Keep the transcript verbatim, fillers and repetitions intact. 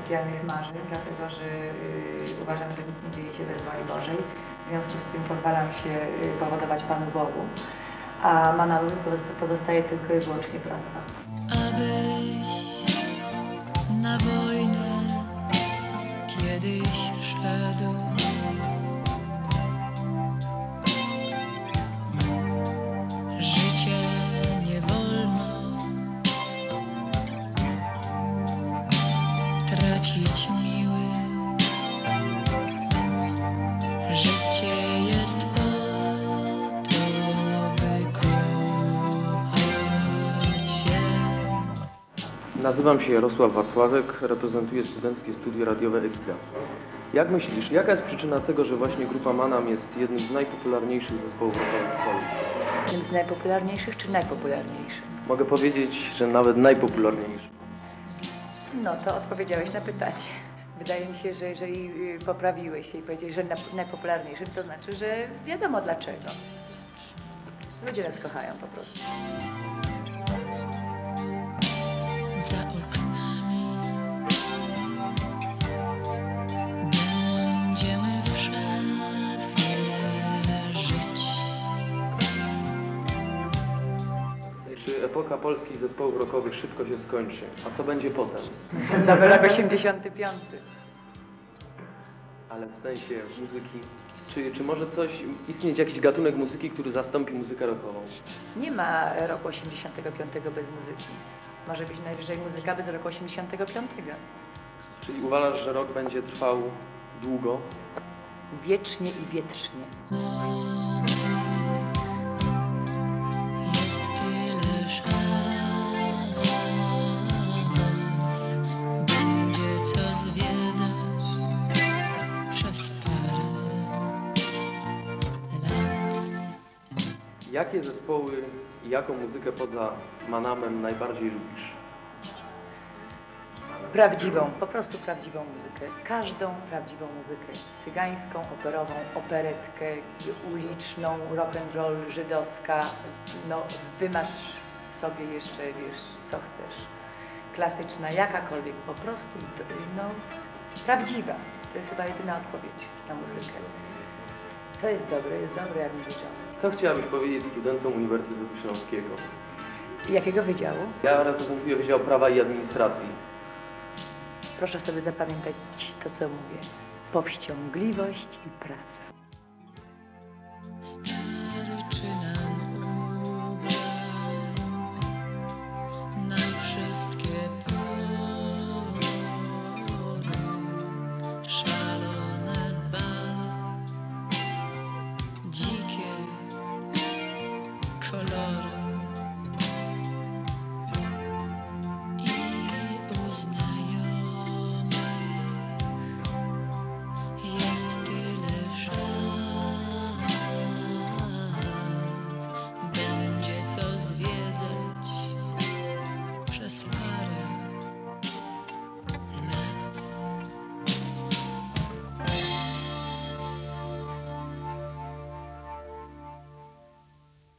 specjalnych marzeń, dlatego że y, uważam, że nic nie dzieje się bez woli Bożej. W związku z tym pozwalam się y, powodować Panu Bogu, a ma pozostaje tylko i wyłącznie praca. Abyś na wojnę kiedyś szedł, życie nie wolno tracić miły, życie jest po to, by kochać się. Nazywam się Jarosław Wacławek, reprezentuję Studenckie Studio Radiowe Egida. Jak myślisz, jaka jest przyczyna tego, że właśnie grupa Manam jest jednym z najpopularniejszych zespołów rockowych w Polsce? Jednym z najpopularniejszych czy najpopularniejszych? Mogę powiedzieć, że nawet najpopularniejszy. No to odpowiedziałeś na pytanie. Wydaje mi się, że jeżeli y, poprawiłeś się i powiedziałeś, że nap- najpopularniejszym, to znaczy, że wiadomo dlaczego. Ludzie nas kochają po prostu. Za oknami będziemy w szafie żyć. Czy epoka polskich zespołów rockowych szybko się skończy? A co będzie potem? Nowy rok osiemdziesiąty piąty. Ale w sensie muzyki. Czy, czy może coś, istnieć jakiś gatunek muzyki, który zastąpi muzykę rockową? Nie ma roku osiemdziesiątego piątego bez muzyki. Może być najwyżej muzyka bez roku osiemdziesiątego piątego. Czyli uważasz, że rock będzie trwał długo? Wiecznie i wietrznie. Jest tyle szans, będzie co zwiedzać przez parę lat. Jakie zespoły i jaką muzykę poza Manamem najbardziej lubisz? Prawdziwą, po prostu prawdziwą muzykę. Każdą prawdziwą muzykę. Cygańską, operową, operetkę, uliczną, rock'n'roll, żydowska. No, wymasz sobie jeszcze, wiesz, co chcesz. Klasyczna, jakakolwiek, po prostu, no, prawdziwa. To jest chyba jedyna odpowiedź na muzykę. Co jest dobre, jest dobre, jak mówi John. Co chciałabyś powiedzieć studentom Uniwersytetu Śląskiego? Jakiego wydziału? Ja reprezentuję Wydział Prawa i Administracji. Proszę sobie zapamiętać to, co mówię. Powściągliwość i praca.